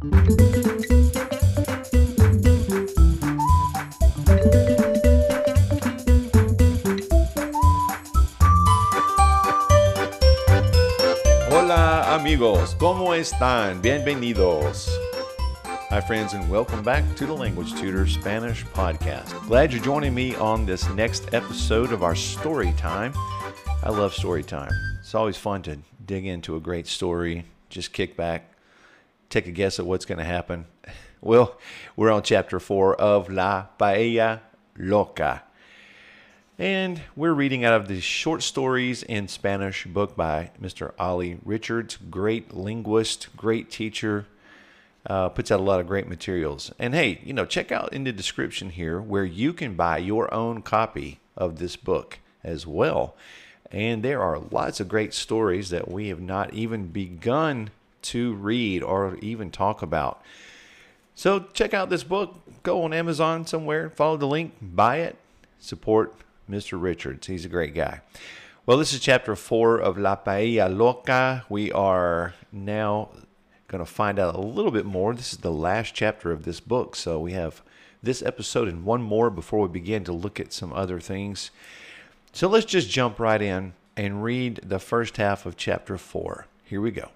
Hola amigos, ¿cómo están? Bienvenidos. Hi friends, and welcome back to the Language Tutor Spanish Podcast. Glad you're joining me on this next episode of our story time. I love story time. It's always fun to dig into a great story, just kick back, take a guess at what's going to happen. Well, we're on chapter 4 of La Paella Loca. And we're reading out of the Short Stories in Spanish book by Mr. Ollie Richards. Great linguist, great teacher, puts out a lot of great materials. And hey, check out in the description here where you can buy your own copy of this book as well. And there are lots of great stories that we have not even begun to read or even talk about. So check out this book. Go on Amazon somewhere, follow the link, buy it, support Mr. Richards. He's a great guy. Well, this is chapter 4 of La Paella Loca. We are now going to find out a little bit more. This is the last chapter of this book. So we have this episode and one more before we begin to look at some other things. So let's just jump right in and read the first half of chapter 4. Here we go.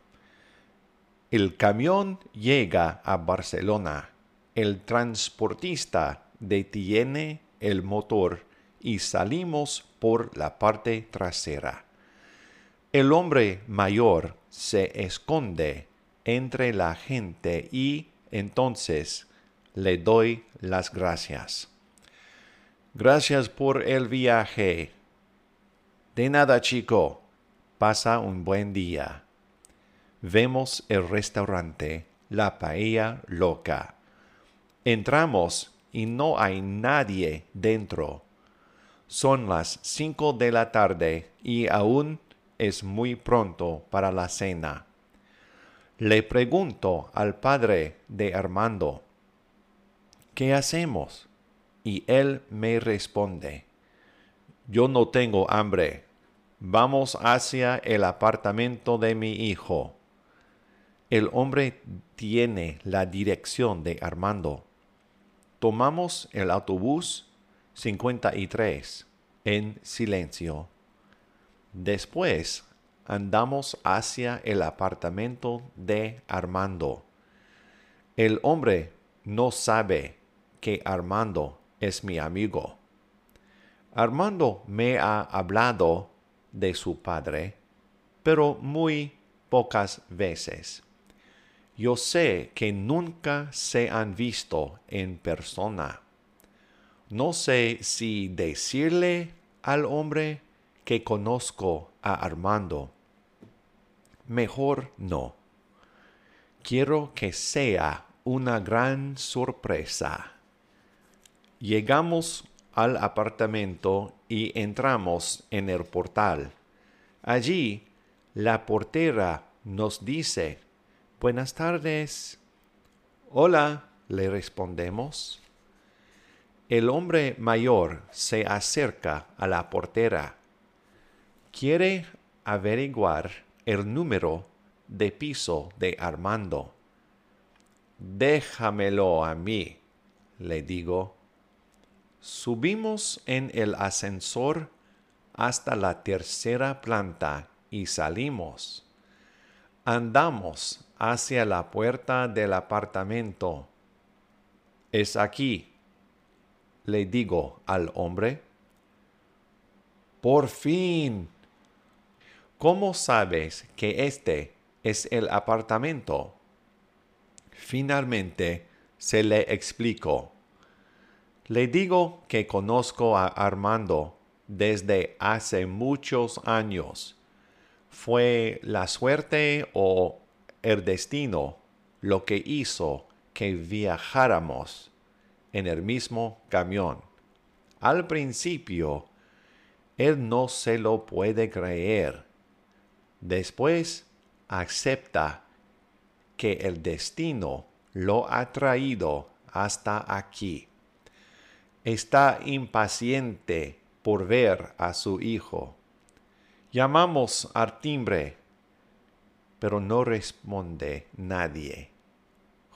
El camión llega a Barcelona. El transportista detiene el motor y salimos por la parte trasera. El hombre mayor se esconde entre la gente y entonces le doy las gracias. Gracias por el viaje. De nada, chico. Pasa un buen día. Vemos el restaurante La Paella Loca. Entramos y no hay nadie dentro. Son las 5 de la tarde y aún es muy pronto para la cena. Le pregunto al padre de Armando, ¿qué hacemos? Y él me responde, yo no tengo hambre. Vamos hacia el apartamento de mi hijo. El hombre tiene la dirección de Armando. Tomamos el autobús 53 en silencio. Después andamos hacia el apartamento de Armando. El hombre no sabe que Armando es mi amigo. Armando me ha hablado de su padre, pero muy pocas veces. Yo sé que nunca se han visto en persona. No sé si decirle al hombre que conozco a Armando. Mejor no. Quiero que sea una gran sorpresa. Llegamos al apartamento y entramos en el portal. Allí, la portera nos dice, buenas tardes. Hola, le respondemos. El hombre mayor se acerca a la portera. Quiere averiguar el número de piso de Armando. Déjamelo a mí, le digo. Subimos en el ascensor hasta la tercera planta y salimos. Andamos hacia la puerta del apartamento. Es aquí, le digo al hombre. Por fin. ¿Cómo sabes que este es el apartamento? Finalmente se le explicó. Le digo que conozco a Armando desde hace muchos años. Fue la suerte o el destino lo que hizo que viajáramos en el mismo camión. Al principio, él no se lo puede creer. Después, acepta que el destino lo ha traído hasta aquí. Está impaciente por ver a su hijo. Llamamos al timbre, pero no responde nadie.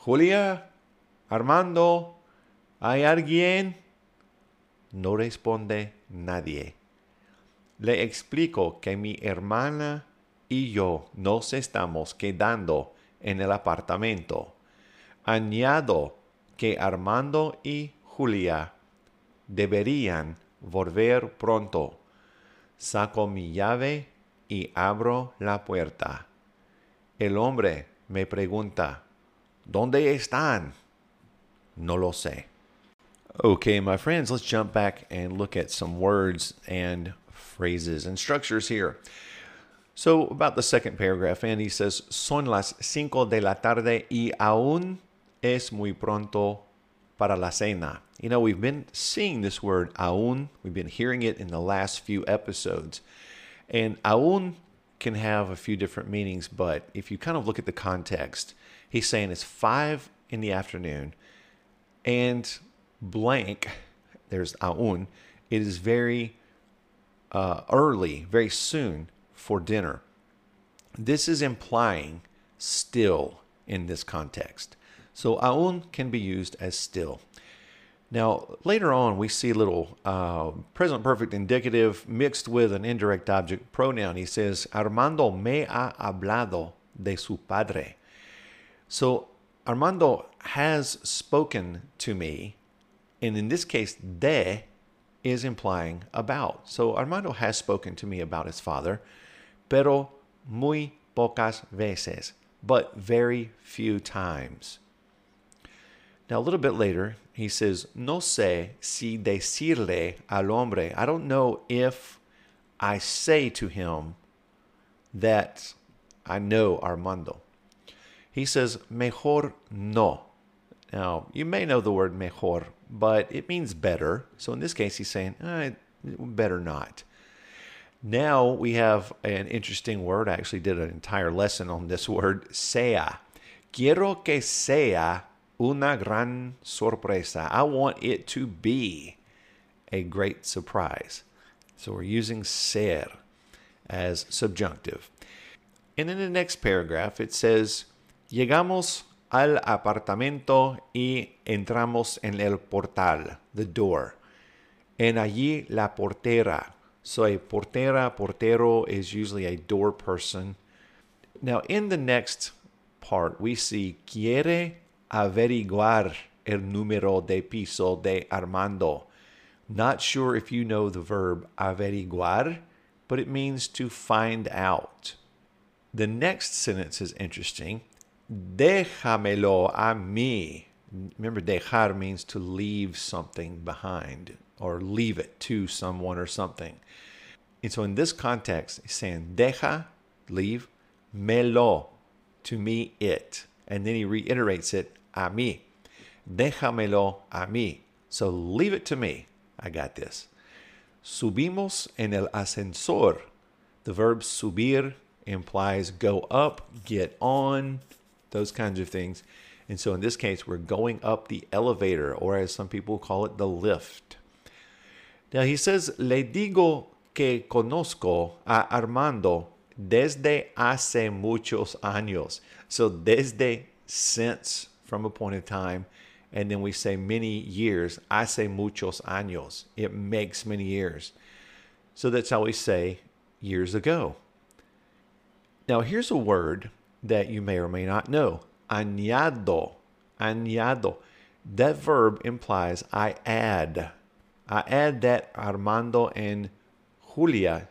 Julia, Armando, ¿hay alguien? No responde nadie. Le explico que mi hermana y yo nos estamos quedando en el apartamento. Añado que Armando y Julia deberían volver pronto. Saco mi llave y abro la puerta. El hombre me pregunta, ¿dónde están? No lo sé. Okay, my friends, let's jump back and look at some words and phrases and structures here. So, about the second paragraph, Andy says, son las 5 de la tarde y aún es muy pronto para la cena. You know, we've been seeing this word aún. We've been hearing it in the last few episodes. And aún can have a few different meanings, but if you kind of look at the context, he's saying it's 5 in the afternoon and blank, there's aún, it is very early, very soon for dinner. This is implying still in this context. So aún can be used as still. Now, later on, we see a little present perfect indicative mixed with an indirect object pronoun. He says, Armando me ha hablado de su padre. So, Armando has spoken to me, and in this case, de is implying about. So, Armando has spoken to me about his father, pero muy pocas veces, but very few times. Now, a little bit later, he says, no sé si decirle al hombre. I don't know if I say to him that I know Armando. He says, mejor no. Now, you may know the word mejor, but it means better. So in this case, he's saying, better not. Now we have an interesting word. I actually did an entire lesson on this word, sea. Quiero que sea una gran sorpresa. I want it to be a great surprise. So we're using ser as subjunctive. And in the next paragraph, it says, llegamos al apartamento y entramos en el portal, the door. En allí la portera. So a portera, portero is usually a door person. Now in the next part, we see quiere averiguar el número de piso de Armando. Not sure if you know the verb averiguar, but it means to find out. The next sentence is interesting. Déjamelo a mí. Remember, dejar means to leave something behind or leave it to someone or something. And so in this context, he's saying, deja, leave, melo, to me, it. And then he reiterates it, a mí. Déjamelo a mí. So leave it to me. I got this. Subimos en el ascensor. The verb subir implies go up, get on, those kinds of things. And so in this case, we're going up the elevator, or as some people call it, the lift. Now he says, le digo que conozco a Armando desde hace muchos años. So desde, since, from a point in time, and then we say many years. Hace muchos años. It makes many years. So that's how we say years ago. Now here's a word that you may or may not know. Añado. Añado. That verb implies I add. I add that Armando and Julia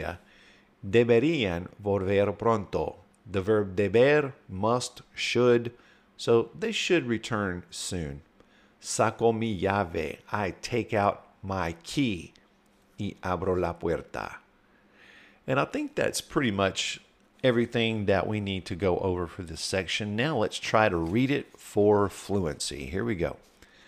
deberían volver pronto. The verb deber, must, should. So they should return soon. Saco mi llave. I take out my key. Y abro la puerta. And I think that's pretty much everything that we need to go over for this section. Now let's try to read it for fluency. Here we go.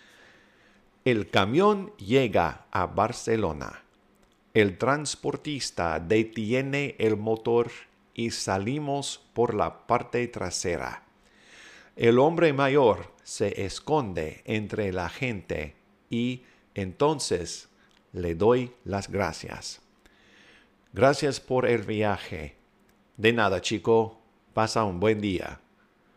El camión llega a Barcelona. El transportista detiene el motor y salimos por la parte trasera. El hombre mayor se esconde entre la gente y entonces le doy las gracias. Gracias por el viaje. De nada, chico. Pasa un buen día.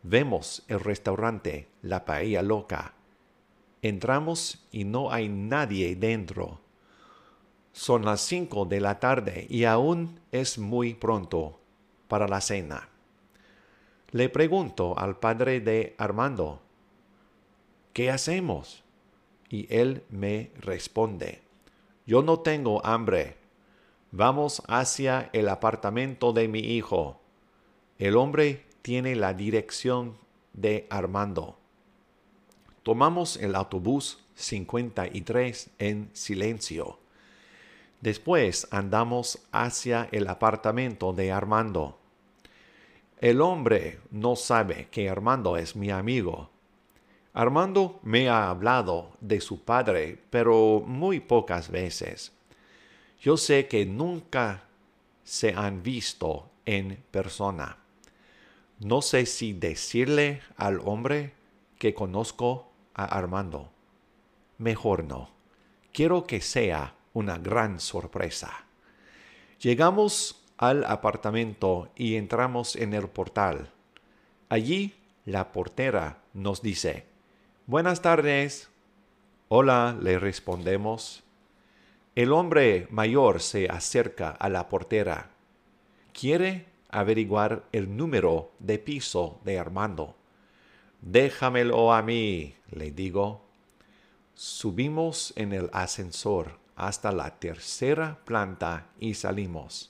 Vemos el restaurante La Paella Loca. Entramos y no hay nadie dentro. Son las 5 de la tarde y aún es muy pronto para la cena. Le pregunto al padre de Armando, ¿qué hacemos? Y él me responde, yo no tengo hambre. Vamos hacia el apartamento de mi hijo. El hombre tiene la dirección de Armando. Tomamos el autobús 53 en silencio. Después andamos hacia el apartamento de Armando. El hombre no sabe que Armando es mi amigo. Armando me ha hablado de su padre, pero muy pocas veces. Yo sé que nunca se han visto en persona. No sé si decirle al hombre que conozco a Armando. Mejor no. Quiero que sea una gran sorpresa. Llegamos al apartamento y entramos en el portal. Allí la portera nos dice, «Buenas tardes». «Hola», le respondemos. El hombre mayor se acerca a la portera. Quiere averiguar el número de piso de Armando. «Déjamelo a mí», le digo. Subimos en el ascensor hasta la 3ª planta y salimos.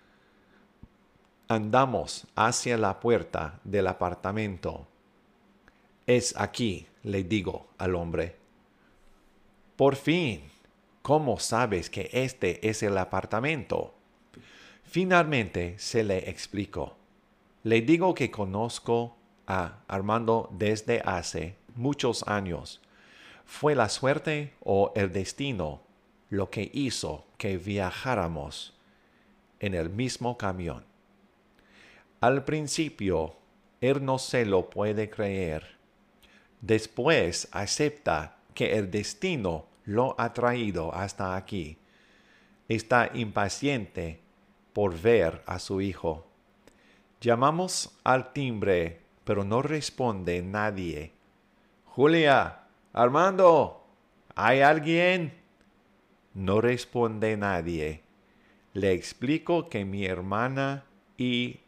Andamos hacia la puerta del apartamento. «Es aquí», le digo al hombre. «Por fin. ¿Cómo sabes que este es el apartamento?» Finalmente se le explicó. Le digo que conozco a Armando desde hace muchos años. Fue la suerte o el destino lo que hizo que viajáramos en el mismo camión. Al principio, él no se lo puede creer. Después acepta que el destino lo ha traído hasta aquí. Está impaciente por ver a su hijo. Llamamos al timbre, pero no responde nadie. «Julia, Armando, ¿hay alguien?» No responde nadie. Le explico que mi hermana y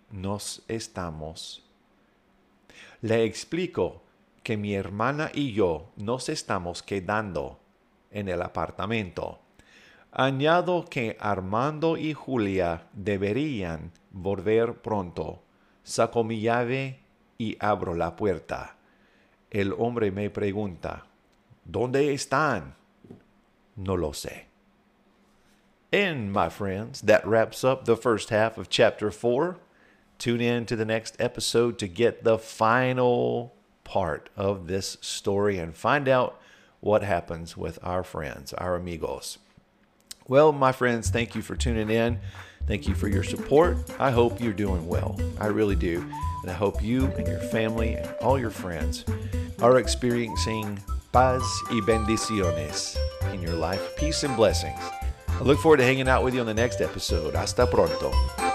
yo nos estamos quedando en el apartamento. Añado que Armando y Julia deberían volver pronto. Saco mi llave y abro la puerta. El hombre me pregunta, ¿dónde están? No lo sé. And, my friends, that wraps up the first half of Chapter 4. Tune in to the next episode to get the final part of this story and find out what happens with our friends, our amigos. Well, my friends, thank you for tuning in. Thank you for your support. I hope you're doing well. I really do. And I hope you and your family and all your friends are experiencing paz y bendiciones in your life. Peace and blessings. I look forward to hanging out with you on the next episode. Hasta pronto.